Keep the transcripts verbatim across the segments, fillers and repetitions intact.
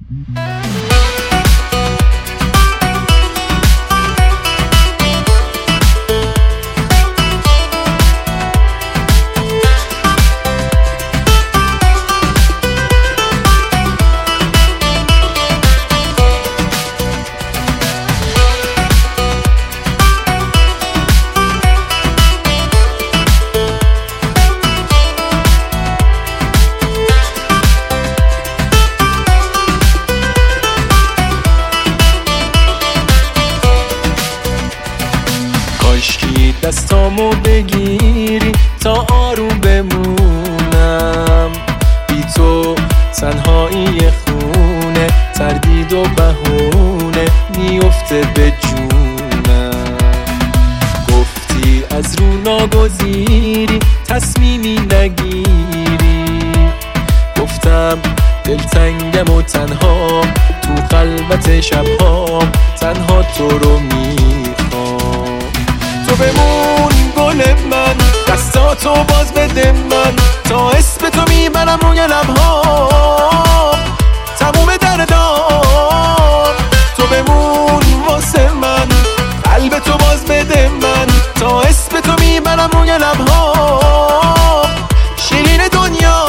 کاشکی دستامو بگیری تا آروم بمونم، بی تو تنهایی خونه، تردید و بهونه میفته به جونم. گفتی از رو ناگزیری تصمیمی نگیری، گفتم دلتنگم و تنها تو خلوت شبهام تنها تو رو میخوام. تو بمون گل من، دستاتو باز بده من، تا اسم تو میبرم روی لبهام تموم دردام. تو بمون واسه من، قلب تو باز بده من، تا اسم تو میبرم روی لبهام. شیرین دنیا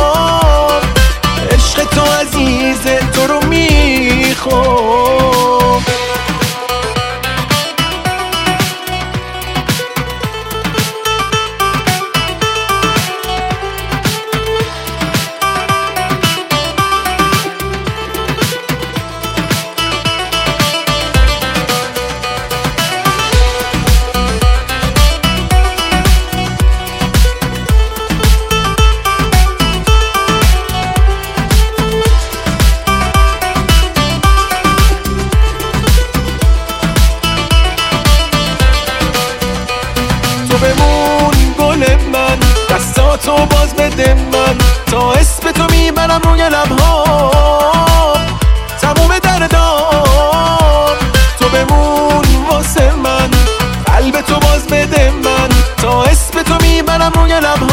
عشق تو عزیزه، تو رو میخوام. تو بمون گل من، دستاتو باز بده من، تا اسم تو میبرم روی لبهام تموم دردام. تو بمون واسه من، قلب تو باز بده من، تا اسم تو میبرم روی لبهام.